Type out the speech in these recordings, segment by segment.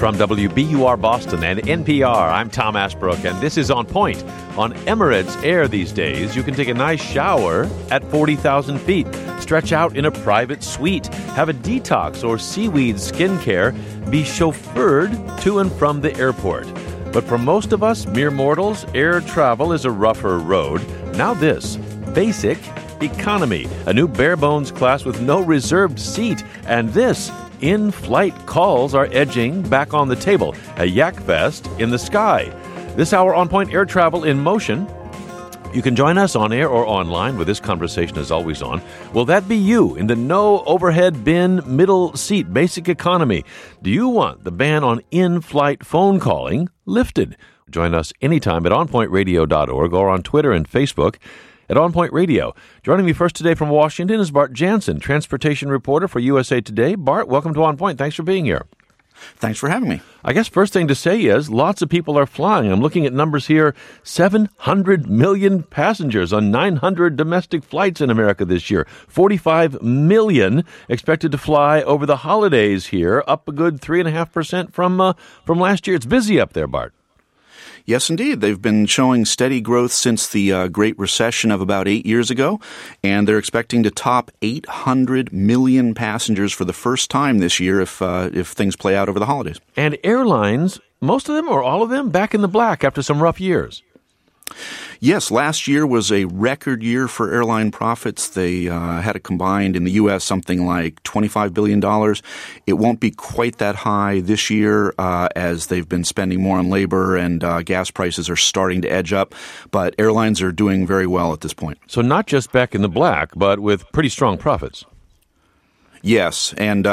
From WBUR Boston and NPR, I'm Tom Ashbrook, and this is On Point. On Emirates Air these days, you can take a nice shower at 40,000 feet, stretch out in a private suite, have a detox or seaweed skincare, be chauffeured to and from the airport. But for most of us, mere mortals, air travel is a rougher road. Now this, basic economy, a new bare-bones class with no reserved seat, and this, in-flight calls are edging back on the table. A yak fest in the sky. This hour, On Point Air Travel in Motion. You can join us on air or online, where this conversation is always on. Will that be you in the no overhead bin middle seat basic economy? Do you want the ban on in-flight phone calling lifted? Join us anytime at onpointradio.org or on Twitter and Facebook at On Point Radio. Joining me first today from Washington is Bart Jansen, transportation reporter for USA Today. Bart, welcome to On Point. Thanks for being here. Thanks for having me. I guess first thing to say is lots of people are flying. I'm looking at numbers here, 700 million passengers on 900 domestic flights in America this year. 45 million expected to fly over the holidays here, up a good 3.5% from last year. It's busy up there, Bart. Yes, indeed. They've been showing steady growth since the Great Recession of about 8 years ago, and they're expecting to top 800 million passengers for the first time this year if things play out over the holidays. And airlines, most of them or all of them, back in the black after some rough years. Yes, last year was a record year for airline profits. They had a combined in the U.S. something like $25 billion. It won't be quite that high this year as they've been spending more on labor and gas prices are starting to edge up. But airlines are doing very well at this point. So not just back in the black, but with pretty strong profits. Yes, and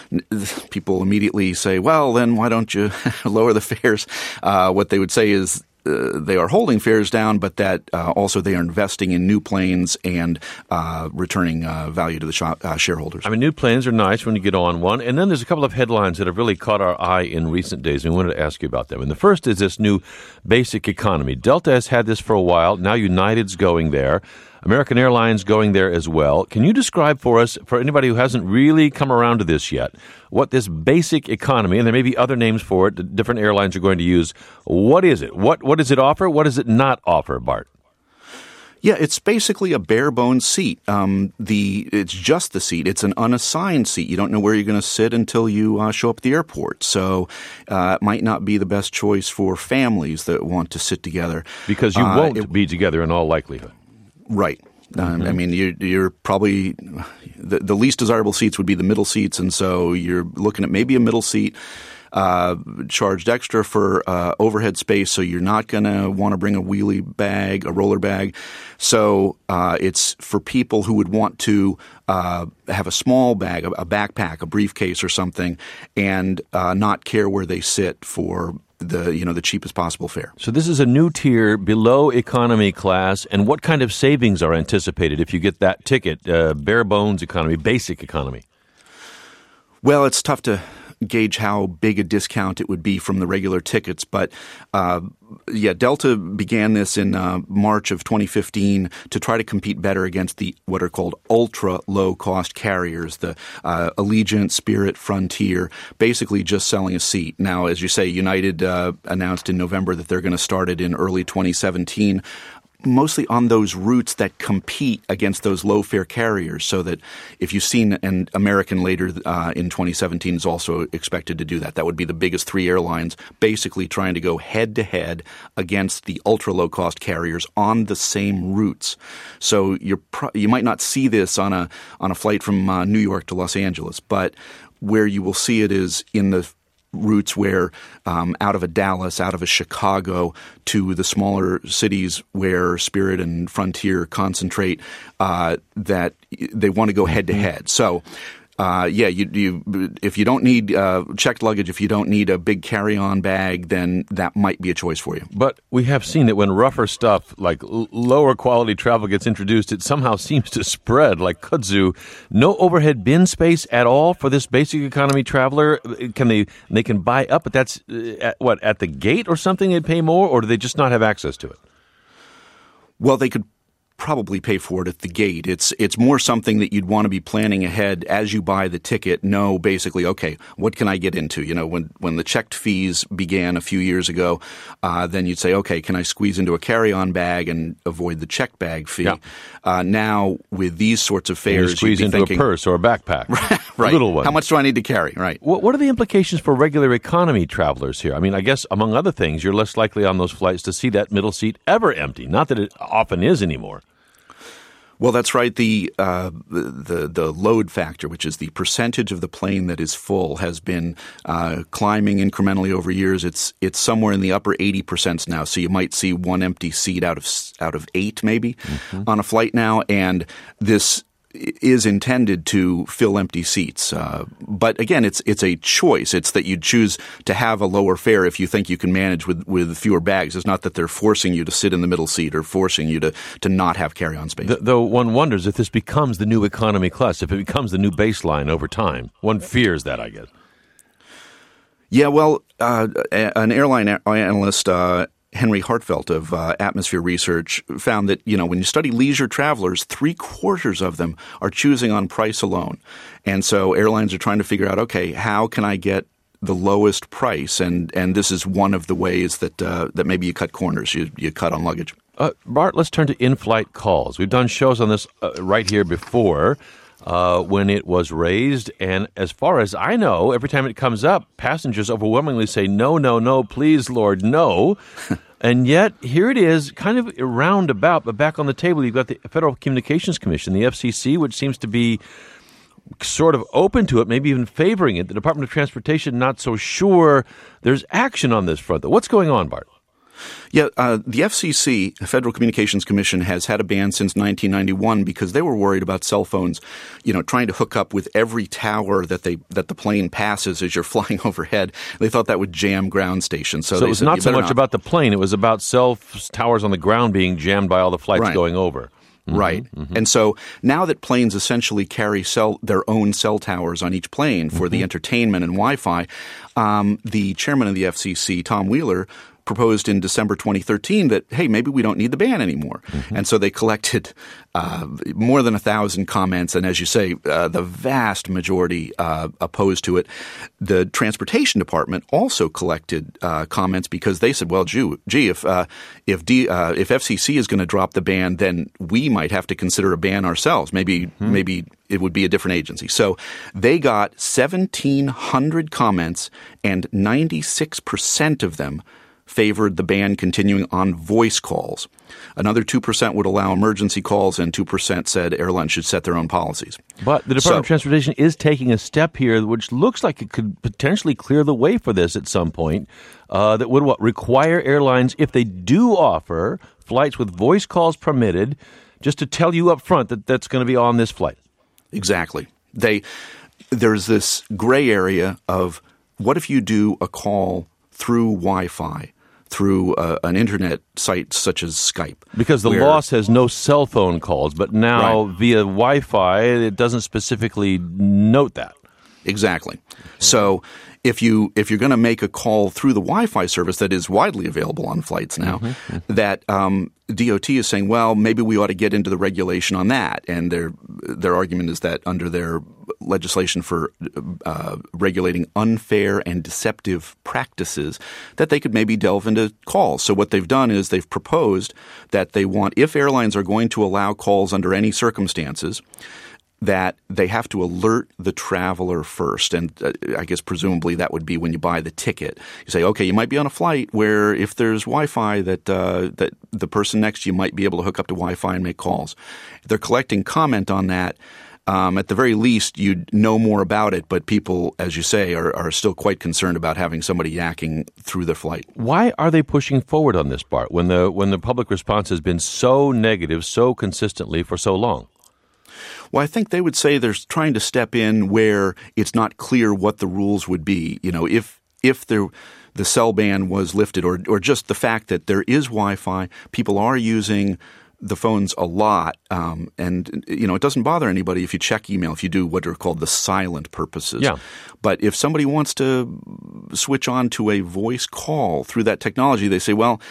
people immediately say, well, then why don't you lower the fares? What they would say is, they are holding fares down, but that also they are investing in new planes and returning value to the shareholders. I mean, new planes are nice when you get on one. And then there's a couple of headlines that have really caught our eye in recent days, and we wanted to ask you about them. And the first is this new basic economy. Delta has had this for a while. Now United's going there. American Airlines going there as well. Can you describe for us, for anybody who hasn't really come around to this yet, what this basic economy, and there may be other names for it that different airlines are going to use, what is it? What does it offer? What does it not offer, Bart? Yeah, it's basically a bare bones seat. It's just the seat. It's an unassigned seat. You don't know where you're going to sit until you show up at the airport. So it might not be the best choice for families that want to sit together. Because you won't be together in all likelihood. Right. Mm-hmm. I mean, you're probably the least desirable seats would be the middle seats, and so you're looking at maybe a middle seat charged extra for overhead space. So you're not going to want to bring a wheelie bag, a roller bag. So it's for people who would want to have a small bag, a backpack, a briefcase, or something, and not care where they sit for the cheapest possible fare. So this is a new tier below economy class, and what kind of savings are anticipated if you get that ticket, bare bones economy, basic economy? Well, it's tough to gauge how big a discount it would be from the regular tickets, but Delta began this in March of 2015 to try to compete better against what are called ultra low-cost carriers, the Allegiant, Spirit, Frontier, basically just selling a seat. Now, as you say, United announced in November that they're going to start it in early 2017. Mostly on those routes that compete against those low-fare carriers, so that if you've seen an American later in 2017 is also expected to do that. That would be the biggest three airlines basically trying to go head-to-head against the ultra-low-cost carriers on the same routes. So you might not see this on a flight from New York to Los Angeles, but where you will see it is in the routes where out of a Dallas, out of a Chicago to the smaller cities where Spirit and Frontier concentrate, that they want to go head to head. So if you don't need checked luggage, if you don't need a big carry-on bag, then that might be a choice for you. But we have seen that when rougher stuff like lower quality travel gets introduced, it somehow seems to spread like kudzu. No overhead bin space at all for this basic economy traveler. They can buy up, but that's at the gate or something? They'd pay more, or do they just not have access to it? Well, they could probably pay for it at the gate. It's more something that you'd want to be planning ahead as you buy the ticket. Know basically, okay, what can I get into? When the checked fees began a few years ago, then you'd say, okay, can I squeeze into a carry-on bag and avoid the checked bag fee? Yeah. Now with these sorts of fares, you squeeze into a purse or a backpack, right? Little one. How much do I need to carry? Right. What are the implications for regular economy travelers here? I mean, I guess among other things, you're less likely on those flights to see that middle seat ever empty. Not that it often is anymore. Well, that's right. The load factor, which is the percentage of the plane that is full, has been climbing incrementally over years. It's somewhere in the upper 80% now. So you might see one empty seat out of 8 maybe on a flight now, and this is intended to fill empty seats. But again, it's a choice. It's that you choose to have a lower fare if you think you can manage with fewer bags. It's not that they're forcing you to sit in the middle seat or forcing you to not have carry-on space. Though one wonders if this becomes the new economy class, if it becomes the new baseline over time. One fears that, I guess. Yeah, well, an airline analyst, Henry Hartfelt of Atmosphere Research, found that, when you study leisure travelers, 3/4 of them are choosing on price alone. And so airlines are trying to figure out, okay, how can I get the lowest price? And this is one of the ways that maybe you cut corners, you cut on luggage. Bart, let's turn to in-flight calls. We've done shows on this right here before when it was raised. And as far as I know, every time it comes up, passengers overwhelmingly say, no, no, no, please, Lord, no. And yet, here it is, kind of roundabout, but back on the table, you've got the Federal Communications Commission, the FCC, which seems to be sort of open to it, maybe even favoring it. The Department of Transportation, not so sure. There's action on this front, though. What's going on, Bart? Yeah, the FCC, Federal Communications Commission, has had a ban since 1991 because they were worried about cell phones, trying to hook up with every tower that the plane passes as you're flying overhead. They thought that would jam ground stations. So it was not so much about the plane; it was about cell towers on the ground being jammed by all the flights going over. Mm-hmm, right. Mm-hmm. And so now that planes essentially carry their own cell towers on each plane for the entertainment and Wi-Fi, the chairman of the FCC, Tom Wheeler, proposed in December 2013 that, hey, maybe we don't need the ban anymore. Mm-hmm. And so they collected more than 1,000 comments. And as you say, the vast majority opposed to it. The Transportation Department also collected comments because they said, well, gee, if FCC is going to drop the ban, then we might have to consider a ban ourselves. Maybe it would be a different agency. So they got 1,700 comments, and 96% of them favored the ban continuing on voice calls. Another 2% would allow emergency calls, and 2% said airlines should set their own policies. But the Department of Transportation is taking a step here which looks like it could potentially clear the way for this at some point, that would require airlines, if they do offer flights with voice calls permitted, just to tell you up front that that's going to be on this flight. Exactly. There's this gray area of what if you do a call through Wi-Fi, through an internet site such as Skype. Because the law says no cell phone calls, but now via Wi-Fi, it doesn't specifically note that. Exactly. So if you're going to make a call through the Wi-Fi service that is widely available on flights now, that DOT is saying, well, maybe we ought to get into the regulation on that. And their argument is that under their legislation for regulating unfair and deceptive practices, that they could maybe delve into calls. So what they've done is they've proposed that they want, if airlines are going to allow calls under any circumstances, that they have to alert the traveler first. And I guess presumably that would be when you buy the ticket. You say, okay, you might be on a flight where if there's Wi-Fi that the person next to you might be able to hook up to Wi-Fi and make calls. They're collecting comment on that. At the very least, you'd know more about it, but people, as you say, are still quite concerned about having somebody yakking through their flight. Why are they pushing forward on this part when the public response has been so negative so consistently for so long? Well, I think they would say they're trying to step in where it's not clear what the rules would be. If the cell ban was lifted or just the fact that there is Wi-Fi, people are using the phones a lot. And it doesn't bother anybody if you check email, if you do what are called the silent purposes. Yeah. But if somebody wants to switch on to a voice call through that technology, they say, well,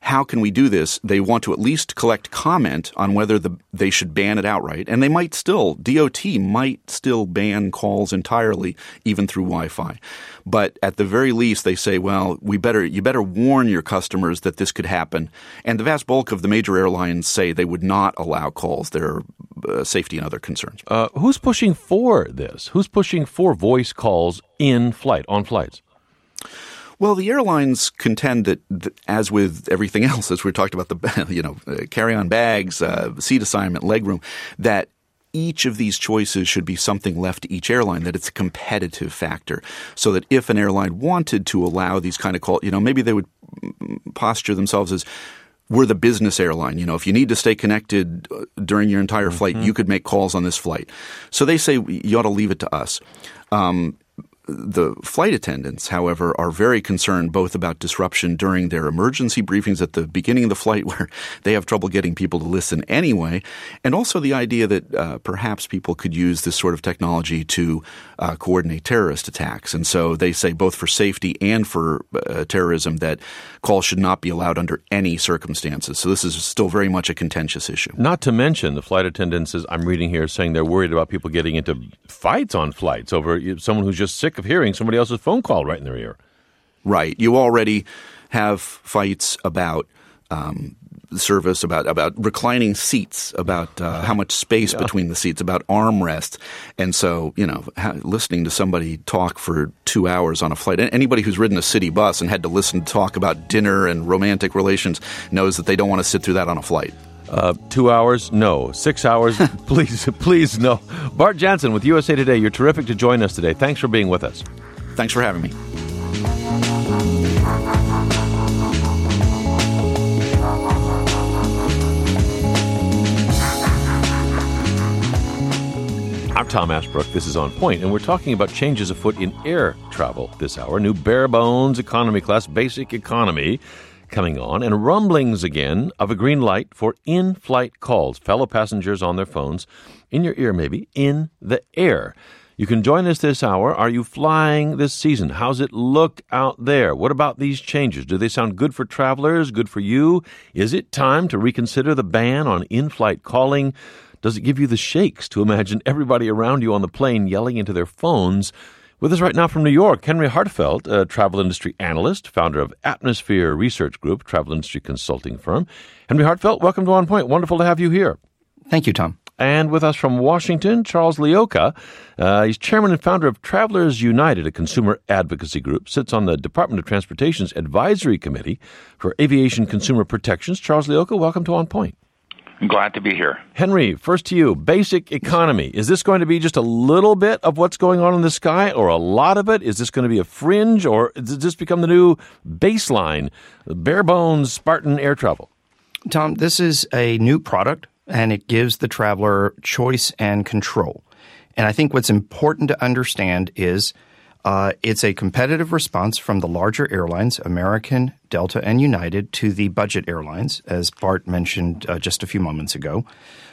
how can we do this? They want to at least collect comment on whether they should ban it outright. And they might still, DOT might still ban calls entirely, even through Wi-Fi. But at the very least, they say, well, you better warn your customers that this could happen. And the vast bulk of the major airlines say they would not allow calls. There are safety and other concerns. Who's pushing for this? Who's pushing for voice calls on flights? Well, the airlines contend that, as with everything else, as we talked about the carry-on bags, seat assignment, legroom, that each of these choices should be something left to each airline, that it's a competitive factor. So that if an airline wanted to allow these kind of calls, maybe they would posture themselves as, we're the business airline. If you need to stay connected during your entire flight, you could make calls on this flight. So they say you ought to leave it to us. The flight attendants, however, are very concerned both about disruption during their emergency briefings at the beginning of the flight, where they have trouble getting people to listen anyway, and also the idea that perhaps people could use this sort of technology to coordinate terrorist attacks. And so they say both for safety and for terrorism that calls should not be allowed under any circumstances. So this is still very much a contentious issue. Not to mention the flight attendants, as I'm reading here, saying they're worried about people getting into fights on flights over someone who's just sick of hearing somebody else's phone call right in their ear. Right. You already have fights about service, about reclining seats, about how much space between the seats, about armrests. And so, listening to somebody talk for 2 hours on a flight, anybody who's ridden a city bus and had to listen to talk about dinner and romantic relations knows that they don't want to sit through that on a flight. 2 hours? No. 6 hours? Please, no. Bart Jansen with USA Today. You're terrific to join us today. Thanks for being with us. Thanks for having me. I'm Tom Ashbrook. This is On Point, and we're talking about changes afoot in air travel this hour. New bare-bones economy class, basic economy, coming on, and rumblings again of a green light for in-flight calls, fellow passengers on their phones, in your ear maybe, in the air. You can join us this hour. Are you flying this season? How's it look out there? What about these changes? Do they sound good for travelers, good for you? Is it time to reconsider the ban on in-flight calling? Does it give you the shakes to imagine everybody around you on the plane yelling into their phones? With us right now from New York, Henry Hartfeld, a travel industry analyst, founder of Atmosphere Research Group, travel industry consulting firm. Henry Hartfeld, welcome to On Point. Wonderful to have you here. Thank you, Tom. And with us from Washington, Charles Leoka. He's chairman and founder of Travelers United, a consumer advocacy group, sits on the Department of Transportation's Advisory Committee for Aviation Consumer Protections. Charles Leoka, welcome to On Point. I'm glad to be here. Henry, first to you. Basic economy. Is this going to be just a little bit of what's going on in the sky, or a lot of it? Is this going to be a fringe, or does this become the new baseline, bare bones Spartan air travel? Tom, this is a new product, and it gives the traveler choice and control. And I think what's important to understand is it's a competitive response from the larger airlines, American, Delta, and United, to the budget airlines, as Bart mentioned just a few moments ago,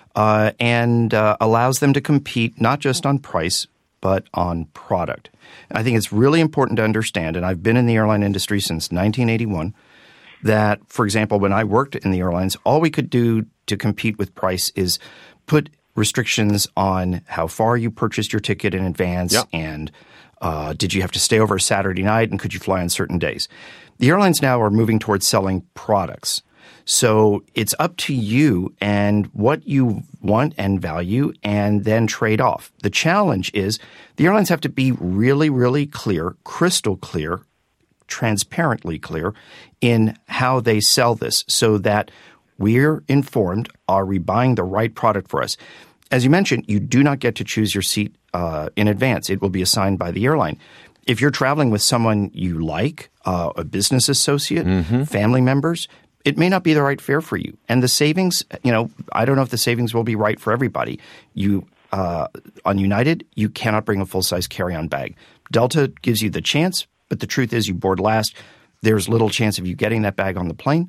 and allows them to compete not just on price, but on product. And I think it's really important to understand, and I've been in the airline industry since 1981, that, for example, when I worked in the airlines, all we could do to compete with price is put restrictions on how far you purchased your ticket in advance and did you have to stay over a Saturday night, and could you fly on certain days? The airlines now are moving towards selling products. So it's up to you and what you want and value, and then trade off. The challenge is the airlines have to be really, really clear, crystal clear, transparently clear in how they sell this, so that we're informed, are we buying the right product for us? As you mentioned, you do not get to choose your seat in advance. It will be assigned by the airline. If you're traveling with someone you like, a business associate, family members, it may not be the right fare for you. And the savings, I don't know if the savings will be right for everybody. On United, you cannot bring a full-size carry-on bag. Delta gives you the chance, but the truth is you board last. There's little chance of you getting that bag on the plane.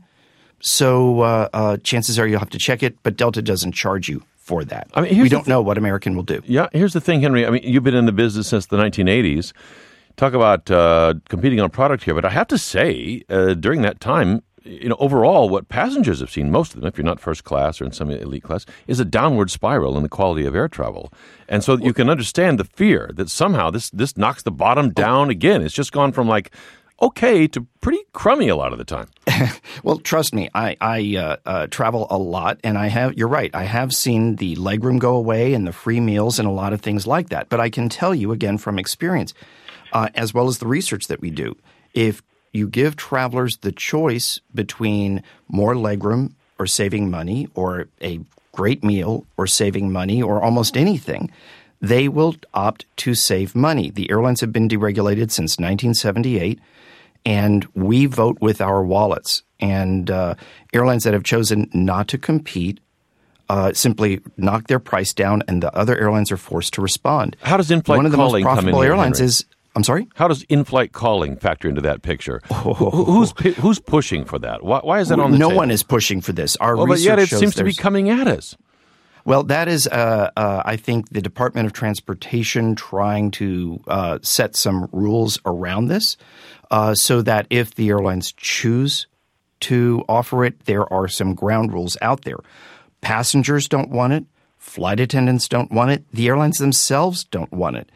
So chances are you'll have to check it, but Delta doesn't charge you for that. I mean, we don't know what American will do. Yeah, here's the thing, Henry. I mean, you've been in the business since the 1980s. Talk about competing on product here, but I have to say, during that time, overall, what passengers have seen, most of them, if you're not first class or in some elite class, is a downward spiral in the quality of air travel. And so you can understand the fear that somehow this knocks the bottom down again. It's just gone from okay to pretty crummy a lot of the time. Well, trust me, I travel a lot, and you're right, I have seen the legroom go away and the free meals and a lot of things like that. But I can tell you, again, from experience, as well as the research that we do, if you give travelers the choice between more legroom or saving money, or a great meal or saving money, or almost anything, they will opt to save money. The airlines have been deregulated since 1978, and we vote with our wallets. And airlines that have chosen not to compete simply knock their price down, and the other airlines are forced to respond. How does in-flight calling come in? One of the most profitable airlines Henry? I'm sorry? How does in-flight calling factor into that picture? Who's pushing for that? Why is that on the table? No one is pushing for this. Our research but yet it shows seems to be coming at us. Well, that is, I think, the Department of Transportation trying to set some rules around this so that if the airlines choose to offer it, there are some ground rules out there. Passengers don't want it. Flight attendants don't want it. The airlines themselves don't want it.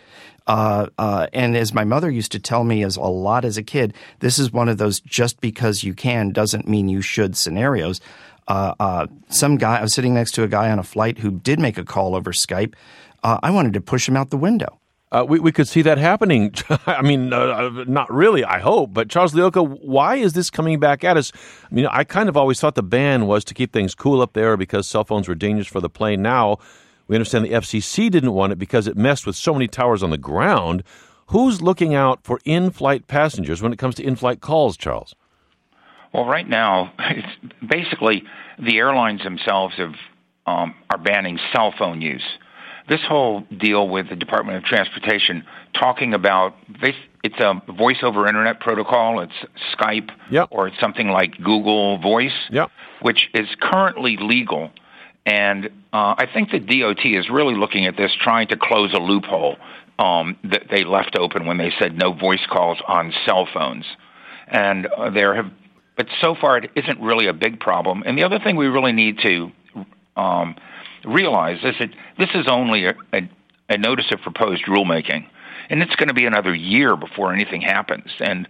And as my mother used to tell me a lot as a kid, this is one of those just because you can doesn't mean you should scenarios. Some guy, I was sitting next to a guy on a flight who did make a call over Skype. I wanted to push him out the window. We could see that happening. I mean, not really, I hope. But Charles Lioka, why is this coming back at us? I mean, I kind of always thought the ban was to keep things cool up there because cell phones were dangerous for the plane. Now we understand the FCC didn't want it because it messed with so many towers on the ground. Who's looking out for in-flight passengers when it comes to in-flight calls, Charles? Well, right now, it's basically the airlines themselves are banning cell phone use. This whole deal with the Department of Transportation talking about it's a voice over internet protocol, it's Skype, or it's something like Google Voice, which is currently legal. And I think the DOT is really looking at this, trying to close a loophole that they left open when they said no voice calls on cell phones. And but so far it isn't really a big problem. And the other thing we really need to realize is that this is only a notice of proposed rulemaking, and it's going to be another year before anything happens. And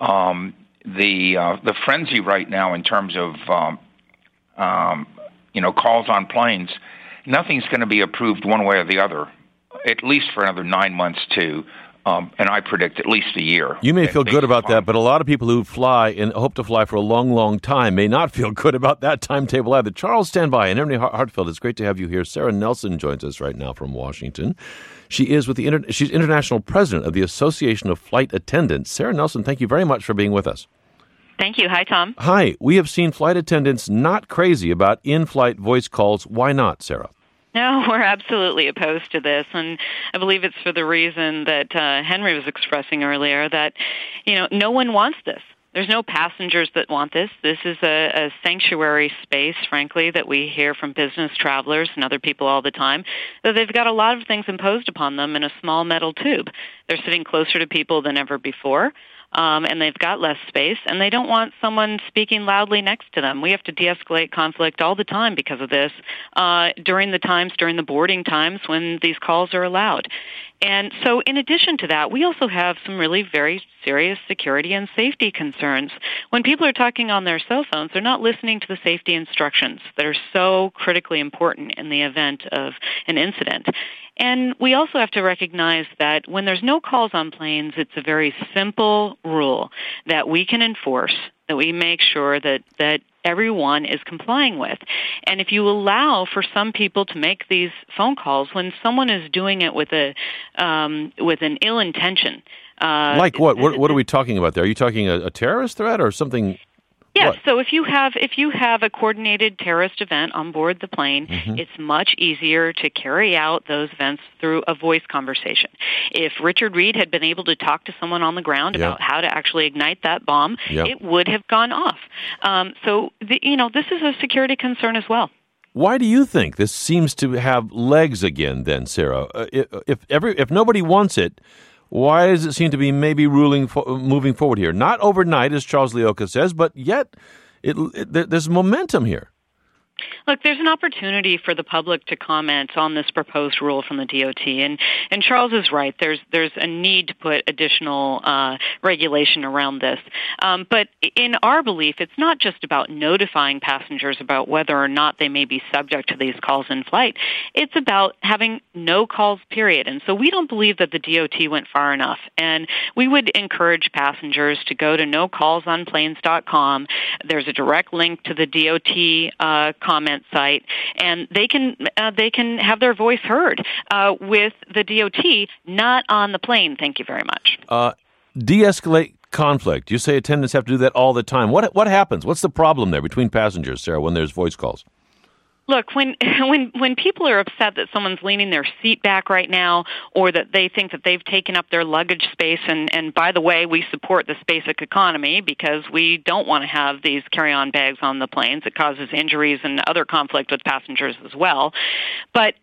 the frenzy right now in terms of calls on planes, nothing's going to be approved one way or the other, at least for another 9 months to. And I predict at least a year. You may feel good about that, but a lot of people who fly and hope to fly for a long, long time may not feel good about that timetable either. Charles, stand by. And Emily Hartfeld, it's great to have you here. Sarah Nelson joins us right now from Washington. She is she's international president of the Association of Flight Attendants. Sarah Nelson, thank you very much for being with us. Thank you. Hi, Tom. Hi. We have seen flight attendants not crazy about in-flight voice calls. Why not, Sarah? No, we're absolutely opposed to this, and I believe it's for the reason that Henry was expressing earlier, that, no one wants this. There's no passengers that want this. This is a sanctuary space, frankly, that we hear from business travelers and other people all the time, that they've got a lot of things imposed upon them in a small metal tube. They're sitting closer to people than ever before. And they've got less space, and they don't want someone speaking loudly next to them. We have to de-escalate conflict all the time because of this during the boarding times when these calls are allowed. And so in addition to that, we also have some really very serious security and safety concerns. When people are talking on their cell phones, they're not listening to the safety instructions that are so critically important in the event of an incident. And we also have to recognize that when there's no calls on planes, it's a very simple rule that we can enforce, that we make sure that everyone is complying with. And if you allow for some people to make these phone calls when someone is doing it with an ill intention. Like what? What are we talking about there? Are you talking a terrorist threat or something? Yes. So if you have a coordinated terrorist event on board the plane, it's much easier to carry out those events through a voice conversation. If Richard Reed had been able to talk to someone on the ground about how to actually ignite that bomb, it would have gone off. This is a security concern as well. Why do you think this seems to have legs again, then, Sarah? If nobody wants it, why does it seem to be maybe moving forward here? Not overnight, as Charles Lioka says, but yet There's momentum here. Look, there's an opportunity for the public to comment on this proposed rule from the DOT, and Charles is right. There's a need to put additional regulation around this. But in our belief, it's not just about notifying passengers about whether or not they may be subject to these calls in flight. It's about having no calls, period. And so we don't believe that the DOT went far enough. And we would encourage passengers to go to nocallsonplanes.com. There's a direct link to the DOT comment site, and they can have their voice heard with the DOT, not on the plane. Thank you very much. De-escalate conflict. You say attendants have to do that all the time. What happens? What's the problem there between passengers, Sarah, when there's voice calls? Look, when people are upset that someone's leaning their seat back right now, or that they think that they've taken up their luggage space, and by the way, we support the basic economy because we don't want to have these carry-on bags on the planes. It causes injuries and other conflict with passengers as well. But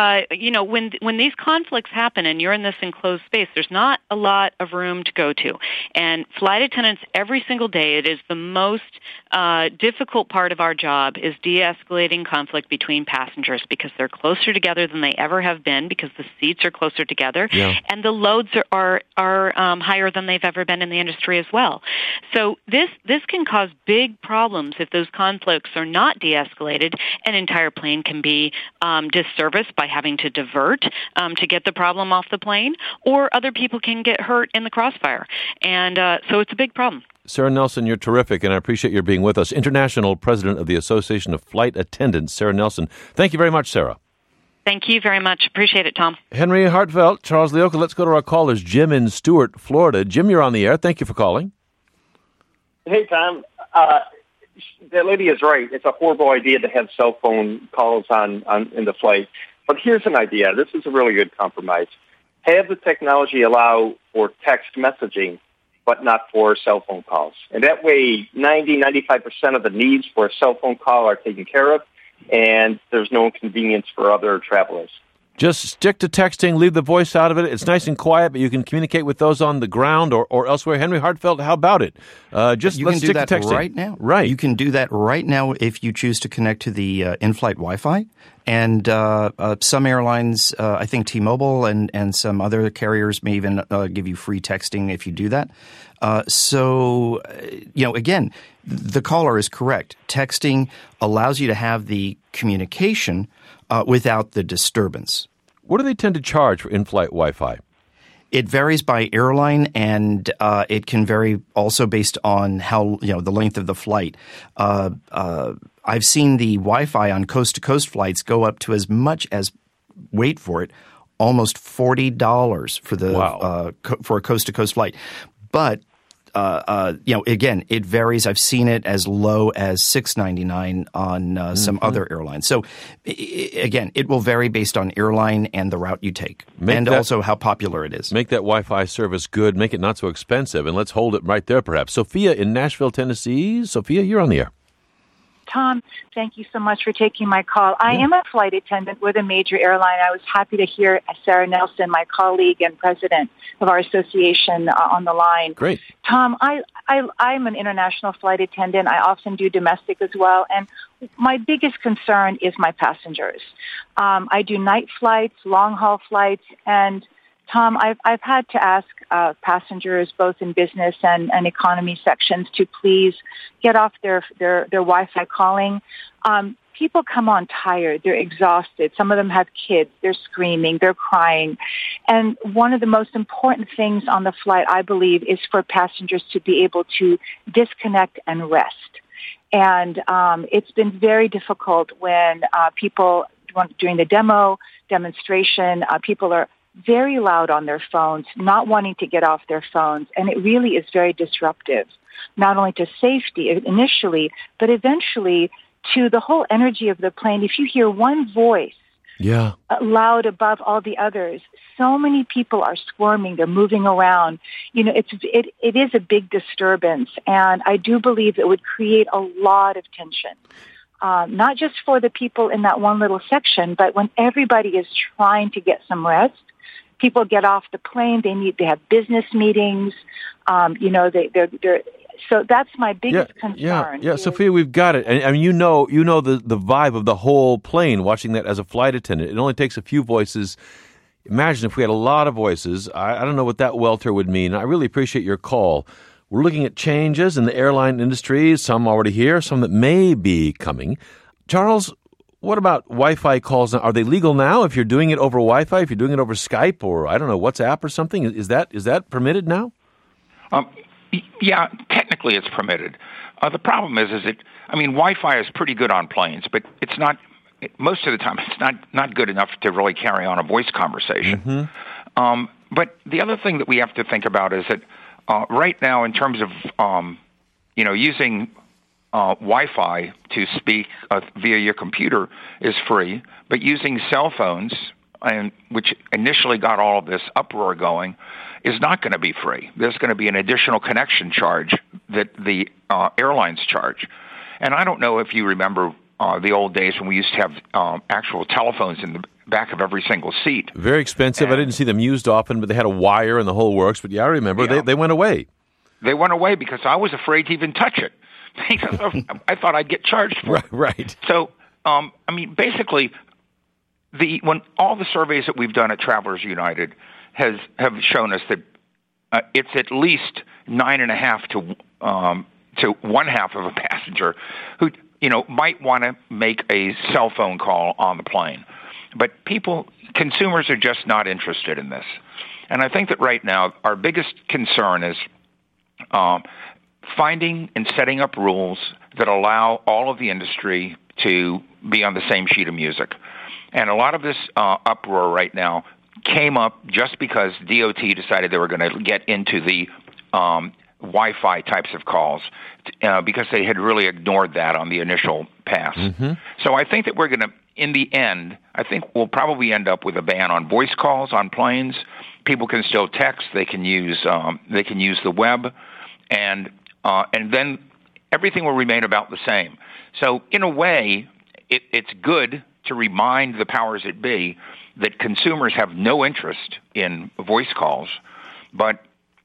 when these conflicts happen and you're in this enclosed space, there's not a lot of room to go to. And flight attendants, every single day, it is the most difficult part of our job is de-escalating conflict between passengers because they're closer together than they ever have been because the seats are closer together and the loads are higher than they've ever been in the industry as well. So this can cause big problems if those conflicts are not de-escalated. An entire plane can be disserviced by having to divert to get the problem off the plane, or other people can get hurt in the crossfire. And so it's a big problem. Sarah Nelson, you're terrific, and I appreciate your being with us. International President of the Association of Flight Attendants, Sarah Nelson. Thank you very much, Sarah. Thank you very much. Appreciate it, Tom. Henry Hartfeld, Charles Leoka. Let's go to our callers. Jim in Stuart, Florida. Jim, you're on the air. Thank you for calling. Hey, Tom. That lady is right. It's a horrible idea to have cell phone calls on in the flight. But here's an idea. This is a really good compromise. Have the technology allow for text messaging, but not for cell phone calls. And that way, 95% of the needs for a cell phone call are taken care of, and there's no inconvenience for other travelers. Just stick to texting, leave the voice out of it. It's nice and quiet, but you can communicate with those on the ground or elsewhere. Henry Hartfeld, how about it? Let's stick to texting. You can do that right now. Right. You can do that right now if you choose to connect to the in-flight Wi-Fi. And some airlines, I think T-Mobile and some other carriers may even give you free texting if you do that. Again, the caller is correct. Texting allows you to have the communication without the disturbance. What do they tend to charge for in-flight Wi-Fi? It varies by airline, and it can vary also based on how the length of the flight. I've seen the Wi-Fi on coast-to-coast flights go up to as much as, wait for it, almost $40 for the for a coast-to-coast flight. But again, it varies. I've seen it as low as $6.99 on some other airlines. So, again, it will vary based on airline and the route you take, also how popular it is. Make that Wi-Fi service good. Make it not so expensive, and let's hold it right there, perhaps. Sophia in Nashville, Tennessee. Sophia, you're on the air. Tom, thank you so much for taking my call. I am a flight attendant with a major airline. I was happy to hear Sarah Nelson, my colleague and president of our association, on the line. Great. Tom, I'm an international flight attendant. I often do domestic as well. And my biggest concern is my passengers. I do night flights, long-haul flights, and Tom, I've had to ask passengers both in business and economy sections to please get off their Wi-Fi calling. People come on tired. They're exhausted. Some of them have kids. They're screaming. They're crying. And one of the most important things on the flight, I believe, is for passengers to be able to disconnect and rest. And it's been very difficult when people, during the demonstration, people are very loud on their phones, not wanting to get off their phones. And it really is very disruptive, not only to safety initially, but eventually to the whole energy of the plane. If you hear one voice loud above all the others, so many people are squirming, they're moving around. It is a big disturbance. And I do believe it would create a lot of tension. Not just for the people in that one little section, but when everybody is trying to get some rest. People get off the plane. They have business meetings. They're So that's my biggest concern. Yeah, Sophia, we've got it. And I mean, you know the vibe of the whole plane, watching that as a flight attendant. It only takes a few voices. Imagine if we had a lot of voices. I don't know what that welter would mean. I really appreciate your call. We're looking at changes in the airline industry, some already here, some that may be coming. Charles, what about Wi-Fi calls? Are they legal now if you're doing it over Wi-Fi, if you're doing it over Skype or, I don't know, WhatsApp or something? Is that permitted now? Yeah, technically it's permitted. The problem is Wi-Fi is pretty good on planes, but it's not, most of the time, it's not good enough to really carry on a voice conversation. Mm-hmm. But the other thing that we have to think about is that right now, in terms of, using Wi-Fi to speak via your computer is free, but using cell phones, which initially got all of this uproar going, is not going to be free. There's going to be an additional connection charge that the airlines charge. And I don't know if you remember the old days when we used to have actual telephones in the back of every single seat. Very expensive. I didn't see them used often, but they had a wire and the whole works. But yeah, I remember. Yeah. They went away. They went away because I was afraid to even touch it. I thought I'd get charged for it. Right. So, basically, when all the surveys that we've done at Travelers United have shown us that it's at least 9.5 to 1/2 of a passenger who might want to make a cell phone call on the plane, but consumers are just not interested in this. And I think that right now our biggest concern is finding and setting up rules that allow all of the industry to be on the same sheet of music. And a lot of this uproar right now came up just because DOT decided they were going to get into the Wi-Fi types of calls because they had really ignored that on the initial pass. Mm-hmm. So I think that we're going to, in the end, I think we'll probably end up with a ban on voice calls on planes. People can still text. They can use the web, and then everything will remain about the same. So in a way, it's good to remind the powers that be that consumers have no interest in voice calls, but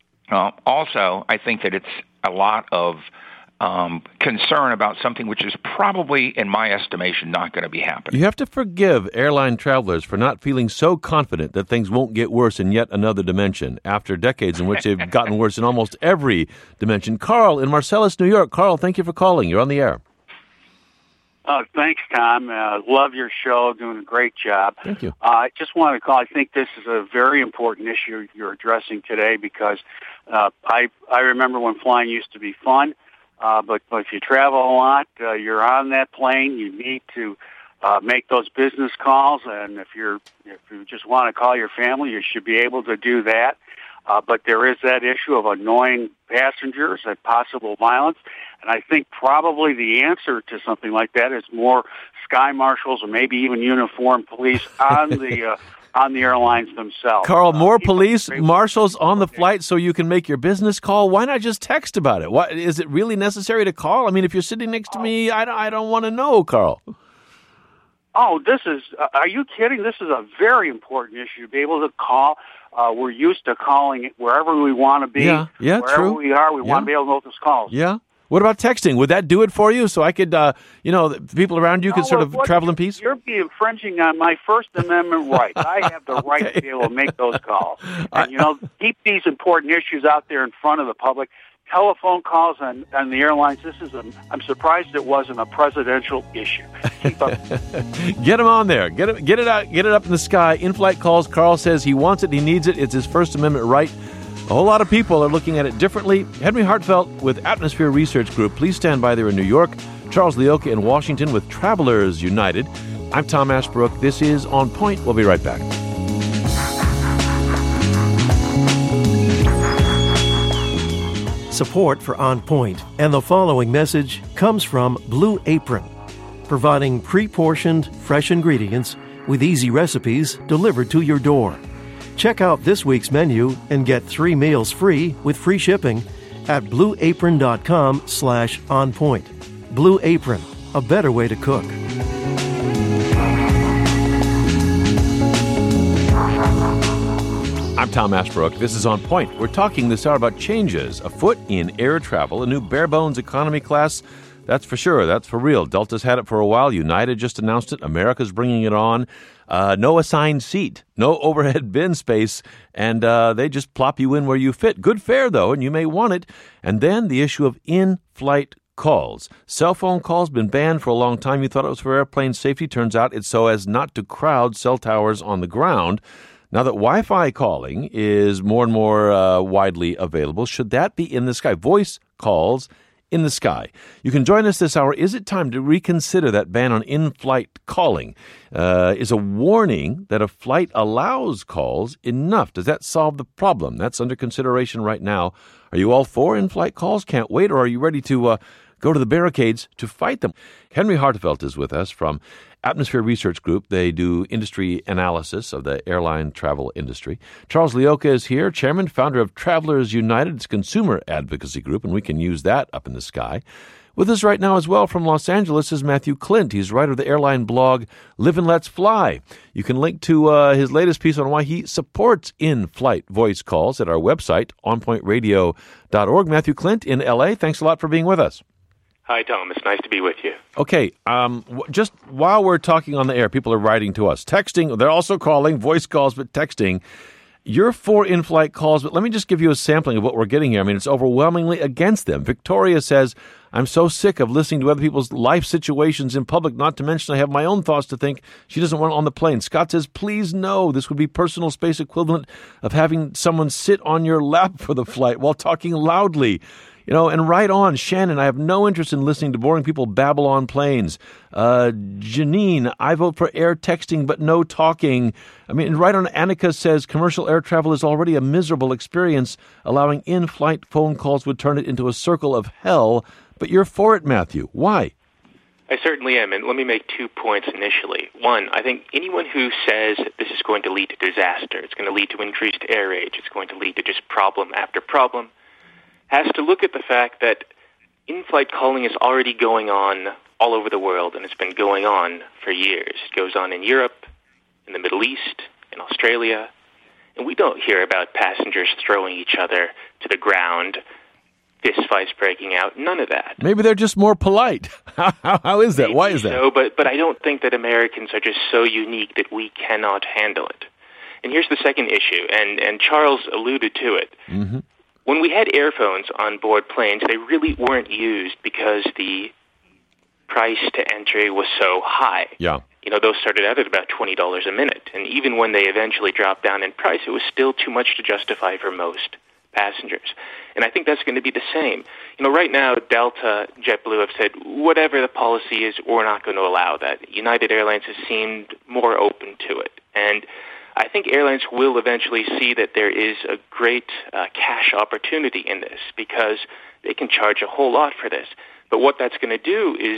also I think that it's a lot of concern about something which is probably, in my estimation, not going to be happening. You have to forgive airline travelers for not feeling so confident that things won't get worse in yet another dimension after decades in which they've gotten worse in almost every dimension. Carl in Marcellus, New York. Carl, thank you for calling. You're on the air. Thanks, Tom. Love your show. Doing a great job. Thank you. I just wanted to call. I think this is a very important issue you're addressing today because I remember when flying used to be fun, but if you travel a lot, you're on that plane. You need to make those business calls, and if you just want to call your family, you should be able to do that. But there is that issue of annoying passengers and possible violence. And I think probably the answer to something like that is more sky marshals or maybe even uniformed police on the airlines themselves. Carl, more police marshals on the flight so you can make your business call? Why not just text about it? What, is it really necessary to call? I mean, if you're sitting next to me, I don't want to know, Carl. Oh, are you kidding? This is a very important issue to be able to call. We're used to calling it wherever we want to be. Yeah, wherever true. we are, we want to be able to make those calls. Yeah. What about texting? Would that do it for you? So I could, people around you could sort of travel in peace? You're infringing on my First Amendment rights. I have the right to be able to make those calls. And, keep these important issues out there in front of the public. Telephone calls on the airlines. I'm surprised it wasn't a presidential issue. Keep up. Get them on there. Get it out. Get it up in the sky. In-flight calls. Carl says he wants it. He needs it. It's his First Amendment right. A whole lot of people are looking at it differently. Henry Hartfelt with Atmosphere Research Group. Please stand by there in New York. Charles Leoka in Washington with Travelers United. I'm Tom Ashbrook. This is On Point. We'll be right back. Support for On Point and the following message comes from Blue Apron, providing pre-portioned, fresh ingredients with easy recipes delivered to your door. Check out this week's menu and get 3 meals free with free shipping at blueapron.com/onpoint. Blue Apron, a better way to cook. I'm Tom Ashbrook. This is On Point. We're talking this hour about changes afoot in air travel, a new bare-bones economy class. That's for sure. That's for real. Delta's had it for a while. United just announced it. America's bringing it on. No assigned seat, no overhead bin space, and they just plop you in where you fit. Good fare, though, and you may want it. And then the issue of in-flight calls. Cell phone calls been banned for a long time. You thought it was for airplane safety. Turns out it's so as not to crowd cell towers on the ground. Now that Wi-Fi calling is more and more widely available, should that be in the sky? Voice calls in the sky. You can join us this hour. Is it time to reconsider that ban on in-flight calling? Is a warning that a flight allows calls enough? Does that solve the problem? That's under consideration right now. Are you all for in-flight calls? Can't wait, or are you ready to go to the barricades to fight them? Henry Hartevelt is with us from Atmosphere Research Group. They do industry analysis of the airline travel industry. Charles Leoka is here, chairman, founder of Travelers United, it's a consumer advocacy group, and we can use that up in the sky. With us right now as well from Los Angeles is Matthew Klint. He's writer of the airline blog Live and Let's Fly. You can link to his latest piece on why he supports in-flight voice calls at our website, onpointradio.org. Matthew Klint in L.A., thanks a lot for being with us. Hi, Tom. It's nice to be with you. Okay, just while we're talking on the air, people are writing to us. Texting, they're also calling, voice calls, but texting. You're for in-flight calls, but let me just give you a sampling of what we're getting here. I mean, it's overwhelmingly against them. Victoria says, I'm so sick of listening to other people's life situations in public, not to mention I have my own thoughts to think. She doesn't want it on the plane. Scott says, please no, this would be personal space equivalent of having someone sit on your lap for the flight while talking loudly. You know, and right on, Shannon, I have no interest in listening to boring people babble on planes. Janine, I vote for air texting but no talking. I mean, right on, Annika says commercial air travel is already a miserable experience. Allowing in-flight phone calls would turn it into a circle of hell. But you're for it, Matthew. Why? I certainly am, and let me make 2 points initially. One, I think anyone who says that this is going to lead to disaster, it's going to lead to increased air rage, it's going to lead to just problem after problem, has to look at the fact that in-flight calling is already going on all over the world, and it's been going on for years. It goes on in Europe, in the Middle East, in Australia, and we don't hear about passengers throwing each other to the ground, fist fights breaking out, none of that. Maybe they're just more polite. How is that? Maybe why is that? So, but I don't think that Americans are just so unique that we cannot handle it. And here's the second issue, and Charles alluded to it. Mm-hmm. When we had airphones on board planes, they really weren't used because the price to entry was so high. Yeah. You know, those started out at about $20 a minute. And even when they eventually dropped down in price, it was still too much to justify for most passengers. And I think that's going to be the same. You know, right now, Delta, JetBlue have said, whatever the policy is, we're not going to allow that. United Airlines has seemed more open to it. And I think airlines will eventually see that there is a great cash opportunity in this because they can charge a whole lot for this. But what that's going to do is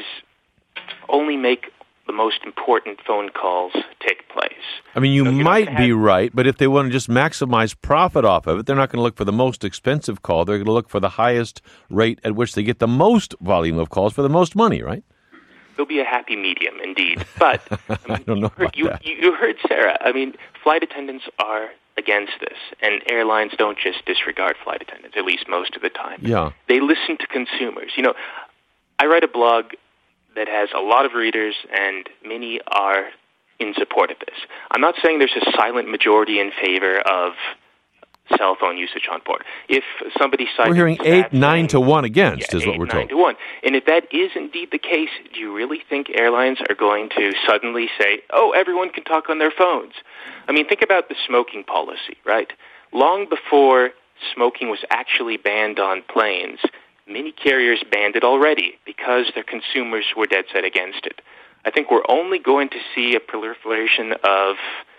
only make the most important phone calls take place. I mean, you might be right, but if they want to just maximize profit off of it, they're not going to look for the most expensive call. They're going to look for the highest rate at which they get the most volume of calls for the most money, right? There'll be a happy medium, indeed. But I don't know about that. You heard Sarah. I mean, flight attendants are against this, and airlines don't just disregard flight attendants, at least most of the time. Yeah. They listen to consumers. You know, I write a blog that has a lot of readers, and many are in support of this. I'm not saying there's a silent majority in favor of cell phone usage on board. If somebody cites, we're hearing 8-9 to 1 against, is what we're told. 8-9 to 1. And if that is indeed the case, do you really think airlines are going to suddenly say, oh, everyone can talk on their phones? I mean, think about the smoking policy, right? Long before smoking was actually banned on planes, many carriers banned it already because their consumers were dead set against it. I think we're only going to see a proliferation of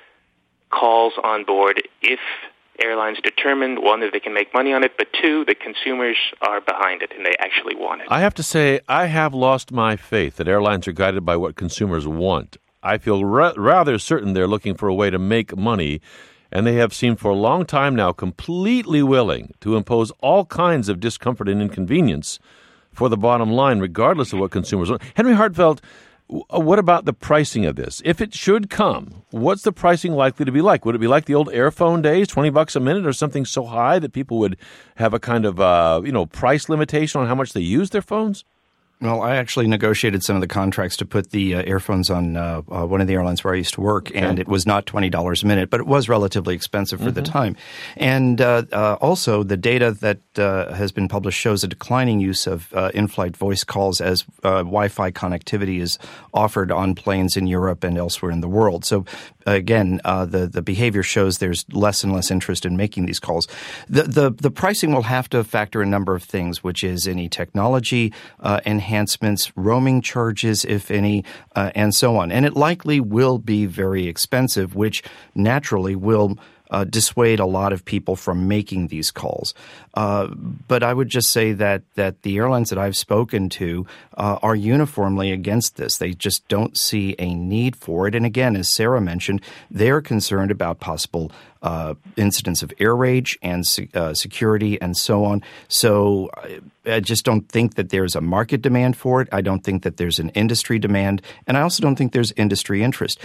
calls on board if airlines determine, one, that they can make money on it, but two, the consumers are behind it and they actually want it. I have to say, I have lost my faith that airlines are guided by what consumers want. I feel rather certain they're looking for a way to make money, and they have seemed for a long time now completely willing to impose all kinds of discomfort and inconvenience for the bottom line, regardless of what consumers want. Henry Hartevelt, What about the pricing of this? If it should come, what's the pricing likely to be like? Would it be like the old Airphone days, $20 a minute, or something so high that people would have a kind of price limitation on how much they use their phones? Well, I actually negotiated some of the contracts to put the earphones on one of the airlines where I used to work, and it was not $20 a minute, but it was relatively expensive for the time. And also, the data that has been published shows a declining use of in-flight voice calls as Wi-Fi connectivity is offered on planes in Europe and elsewhere in the world. So, again, the behavior shows there's less and less interest in making these calls. The pricing will have to factor a number of things, which is any technology enhancements, roaming charges, if any, and so on. And it likely will be very expensive, which naturally will dissuade a lot of people from making these calls. But I would just say that the airlines that I've spoken to are uniformly against this. They just don't see a need for it. And again, as Sarah mentioned, they're concerned about possible incidents of air rage and security and so on. So I just don't think that there's a market demand for it. I don't think that there's an industry demand. And I also don't think there's industry interest.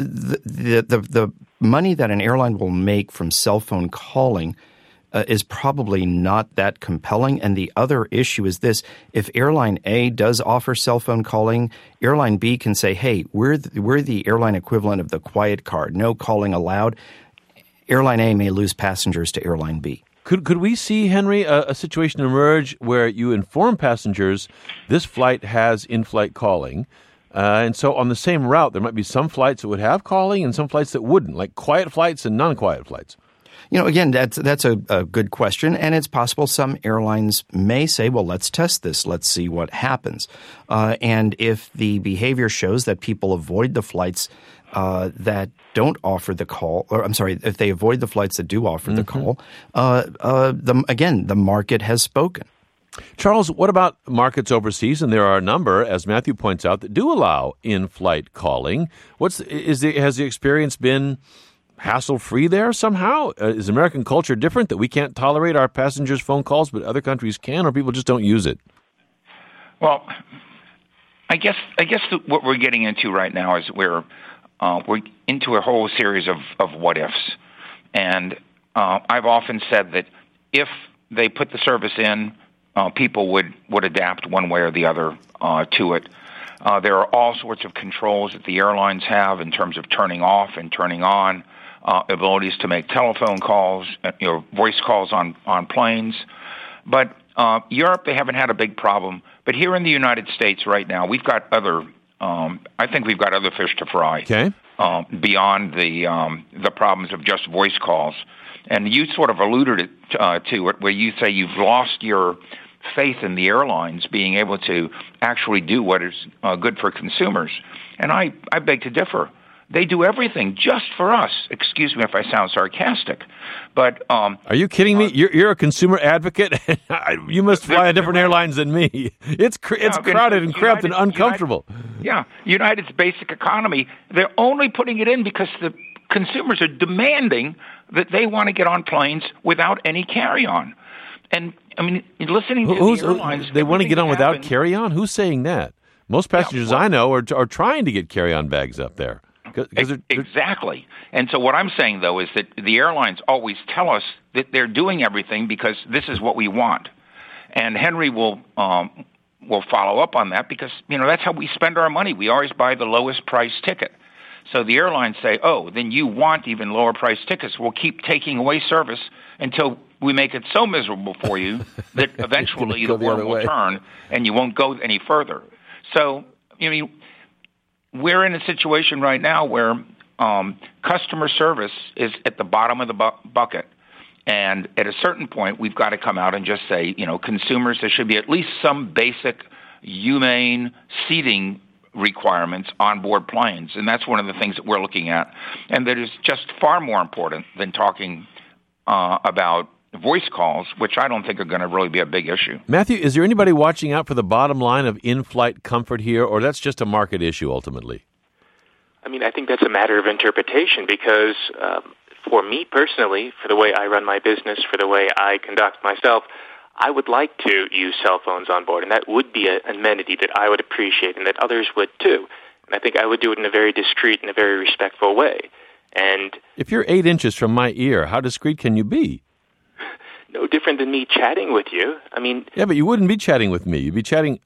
The money that an airline will make from cell phone calling is probably not that compelling. And the other issue is this. If Airline A does offer cell phone calling, Airline B can say, hey, we're the airline equivalent of the quiet card, no calling allowed. Airline A may lose passengers to Airline B. Could we see, Henry, a situation emerge where you inform passengers this flight has in-flight calling, and so on the same route there might be some flights that would have calling and some flights that wouldn't, like quiet flights and non-quiet flights? Again, that's a good question, and it's possible some airlines may say, well, let's test this. Let's see what happens. And if the behavior shows that people avoid the flights that don't offer the call, if they avoid the flights that do offer the call, the market has spoken. Charles, what about markets overseas? And there are a number, as Matthew points out, that do allow in-flight calling. Has the experience been hassle-free there somehow? Is American culture different that we can't tolerate our passengers' phone calls, but other countries can, or people just don't use it? Well, I guess what we're getting into right now is we're into a whole series of what-ifs. And I've often said that if they put the service in, people would adapt one way or the other to it. There are all sorts of controls that the airlines have in terms of turning off and turning on, abilities to make telephone calls, voice calls on planes. But Europe, they haven't had a big problem. But here in the United States right now, we've got I think we've got other fish to fry. Okay. Beyond the problems of just voice calls. And you sort of alluded to it, where you say you've lost your faith in the airlines being able to actually do what is good for consumers. And I beg to differ. They do everything just for us. Excuse me if I sound sarcastic, but are you kidding me? You're a consumer advocate. You must fly on different airlines than me. It's crowded and cramped and uncomfortable. United's basic economy. They're only putting it in because the consumers are demanding that they want to get on planes without any carry-on. And I mean, listening to the airlines, they want to get on without carry-on. Who's saying that? Most passengers I know are trying to get carry-on bags up there. Exactly. And so what I'm saying, though, is that the airlines always tell us that they're doing everything because this is what we want. And Henry will follow up on that because, that's how we spend our money. We always buy the lowest price ticket. So the airlines say, oh, then you want even lower price tickets. We'll keep taking away service until we make it so miserable for you that eventually the worm will turn and you won't go any further. So, we're in a situation right now where customer service is at the bottom of the bucket. And at a certain point, we've got to come out and just say, consumers, there should be at least some basic humane seating requirements on board planes. And that's one of the things that we're looking at. And that is just far more important than talking about voice calls, which I don't think are going to really be a big issue. Matthew, is there anybody watching out for the bottom line of in-flight comfort here, or that's just a market issue ultimately? I mean, I think that's a matter of interpretation because for me personally, for the way I run my business, for the way I conduct myself, I would like to use cell phones on board, and that would be an amenity that I would appreciate and that others would too. And I think I would do it in a very discreet and a very respectful way. And if you're 8 inches from my ear, how discreet can you be? No different than me chatting with you. I mean... Yeah, but you wouldn't be chatting with me. You'd be chatting,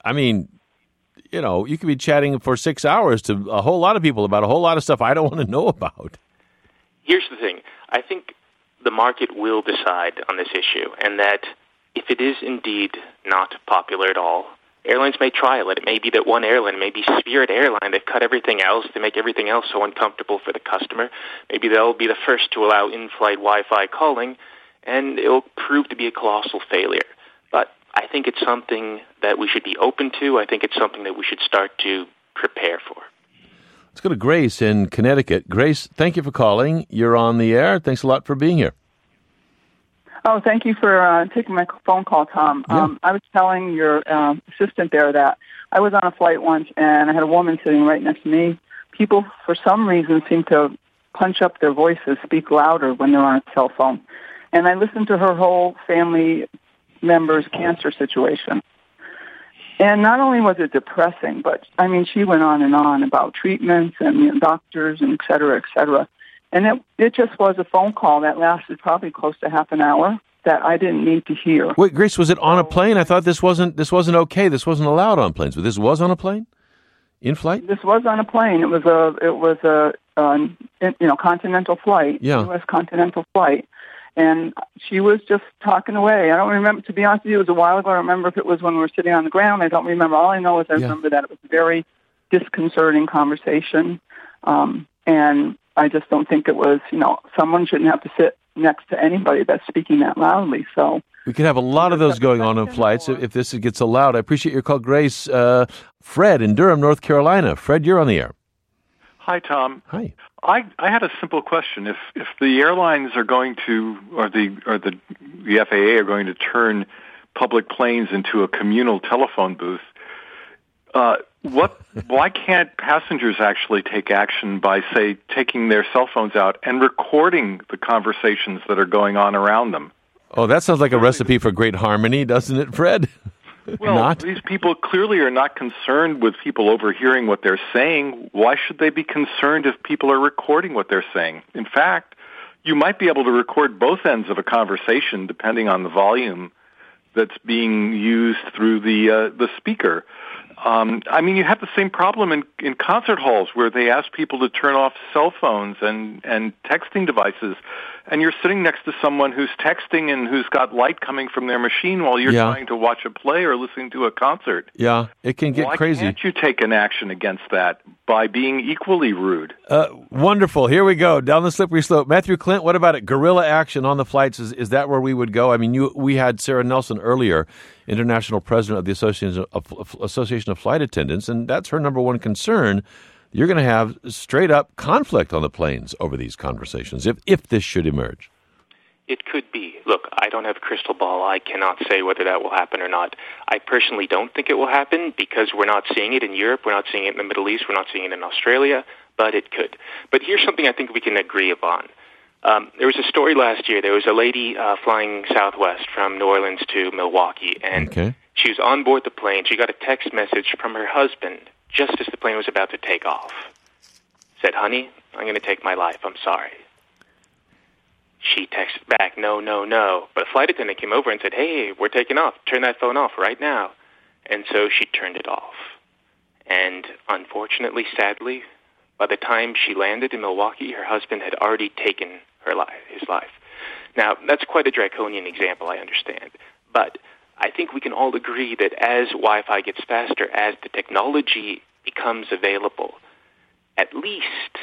you could be chatting for 6 hours to a whole lot of people about a whole lot of stuff I don't want to know about. Here's the thing. I think the market will decide on this issue, and that if it is indeed not popular at all, airlines may trial it. It may be that one airline, maybe Spirit Airline, they've cut everything else. They make everything else so uncomfortable for the customer. Maybe they'll be the first to allow in-flight Wi-Fi calling, and it'll prove to be a colossal failure. But I think it's something that we should be open to. I think it's something that we should start to prepare for. Let's go to Grace in Connecticut. Grace, thank you for calling. You're on the air. Thanks a lot for being here. Oh, thank you for taking my phone call, Tom. Yeah. I was telling your assistant there that I was on a flight once, and I had a woman sitting right next to me. People, for some reason, seem to punch up their voices, speak louder when they're on a cell phone. And I listened to her whole family member's cancer situation. And not only was it depressing, but, she went on and on about treatments and doctors and et cetera, et cetera. And it just was a phone call that lasted probably close to half an hour that I didn't need to hear. Wait, Grace, was it on a plane? I thought this wasn't okay. This wasn't allowed on planes. But this was on a plane? In flight? This was on a plane. It was a continental flight. Yeah. U.S. continental flight. And she was just talking away. I don't remember, to be honest with you, it was a while ago. I don't remember if it was when we were sitting on the ground. I don't remember. All I know is I remember that it was a very disconcerting conversation. And I just don't think it was, someone shouldn't have to sit next to anybody that's speaking that loudly. So we could have a lot of those going on in flights if this gets allowed. I appreciate your call, Grace. Fred in Durham, North Carolina. Fred, you're on the air. Hi, Tom. Hi. I had a simple question. If the airlines are going to, or the FAA are going to turn public planes into a communal telephone booth, why can't passengers actually take action by, say, taking their cell phones out and recording the conversations that are going on around them? Oh, that sounds like a recipe for great harmony, doesn't it, Fred? Well, these people clearly are not concerned with people overhearing what they're saying. Why should they be concerned if people are recording what they're saying? In fact, you might be able to record both ends of a conversation depending on the volume that's being used through the speaker. You have the same problem in concert halls where they ask people to turn off cell phones and texting devices, and you're sitting next to someone who's texting and who's got light coming from their machine while you're trying to watch a play or listening to a concert. Yeah, it can get crazy. Why can't you take an action against that by being equally rude? Wonderful. Here we go, down the slippery slope. Matthew Clint, what about it? Guerrilla action on the flights, is that where we would go? We had Sarah Nelson earlier, International President of the Association of Flight Attendants, and that's her number one concern. You're going to have straight-up conflict on the planes over these conversations, if this should emerge. It could be. Look, I don't have a crystal ball. I cannot say whether that will happen or not. I personally don't think it will happen because we're not seeing it in Europe, we're not seeing it in the Middle East, we're not seeing it in Australia, but it could. But here's something I think we can agree upon. There was a story last year. There was a lady flying Southwest from New Orleans to Milwaukee, and she was on board the plane. She got a text message from her husband just as the plane was about to take off. Said, "Honey, I'm going to take my life. I'm sorry." She texted back, "No, no, no." But a flight attendant came over and said, "Hey, we're taking off. Turn that phone off right now." And so she turned it off. And unfortunately, sadly, by the time she landed in Milwaukee, her husband had already taken his life. Now, that's quite a draconian example, I understand. But I think we can all agree that as Wi-Fi gets faster, as the technology becomes available, at least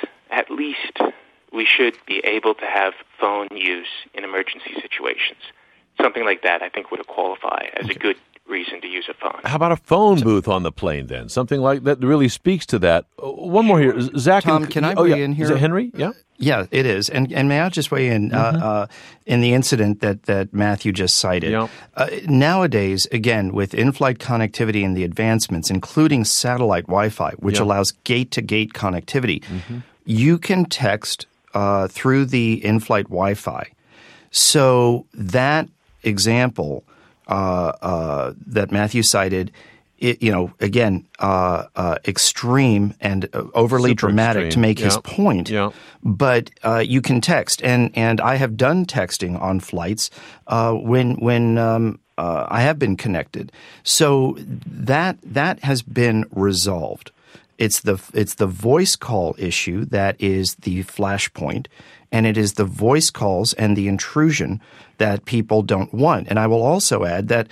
we should be able to have phone use in emergency situations. Something like that, I think, would qualify as a good reason to use a phone. How about a phone booth on the plane then? Something like that really speaks to that. One more here. Zach. Tom, can I weigh in here? Is it Henry? Yeah? Yeah, it is. And may I just weigh in in the incident that Matthew just cited? Yeah. Nowadays, again, with in-flight connectivity and the advancements, including satellite Wi-Fi, which allows gate-to-gate connectivity, you can text through the in-flight Wi-Fi. So that example that Matthew cited extreme and overly Super dramatic extreme. to make his point. Yeah. But you can text, and I have done texting on flights when I have been connected. So that has been resolved. It's the voice call issue that is the flashpoint, and it is the voice calls and the intrusion that people don't want. And I will also add that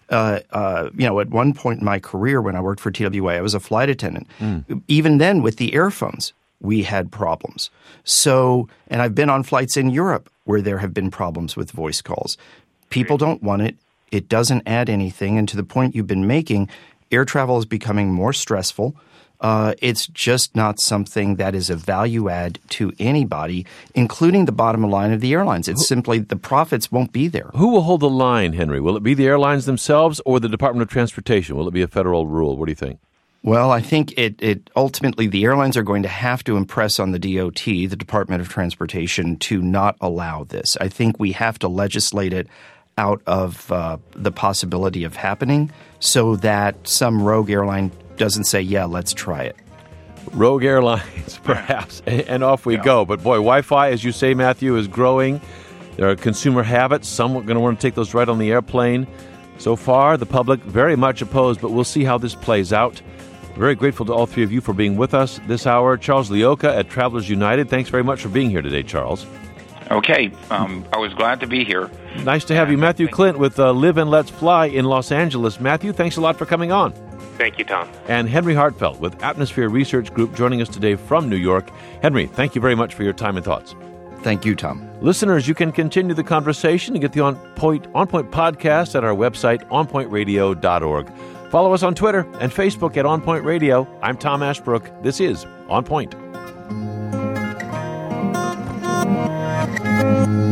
at one point in my career when I worked for TWA, I was a flight attendant. Even then, with the airphones, we had problems. So, and I've been on flights in Europe where there have been problems with voice calls. People don't want it. It doesn't add anything. And to the point you've been making, air travel is becoming more stressful. It's just not something that is a value add to anybody, including the bottom line of the airlines. It's simply the profits won't be there. Who will hold the line, Henry? Will it be the airlines themselves or the Department of Transportation? Will it be a federal rule? What do you think? Well, I think it ultimately the airlines are going to have to impress on the DOT, the Department of Transportation, to not allow this. I think we have to legislate it out of the possibility of happening so that some rogue airline doesn't say, yeah, let's try it. Rogue airlines, perhaps, and off we go. But boy, Wi-Fi, as you say, Matthew, is growing. There are consumer habits. Some are going to want to take those right on the airplane. So far, the public very much opposed, but we'll see how this plays out. Very grateful to all three of you for being with us this hour. Charles Leoka at Travelers United, thanks very much for being here today, Charles. Okay, I was glad to be here. Nice to have you. Matthew Klint with Live and Let's Fly in Los Angeles. Matthew, thanks a lot for coming on. Thank you, Tom. And Henry Hartfeld with Atmosphere Research Group joining us today from New York. Henry, thank you very much for your time and thoughts. Thank you, Tom. Listeners, you can continue the conversation and get the On Point podcast at our website, onpointradio.org. Follow us on Twitter and Facebook at On Point Radio. I'm Tom Ashbrook. This is On Point.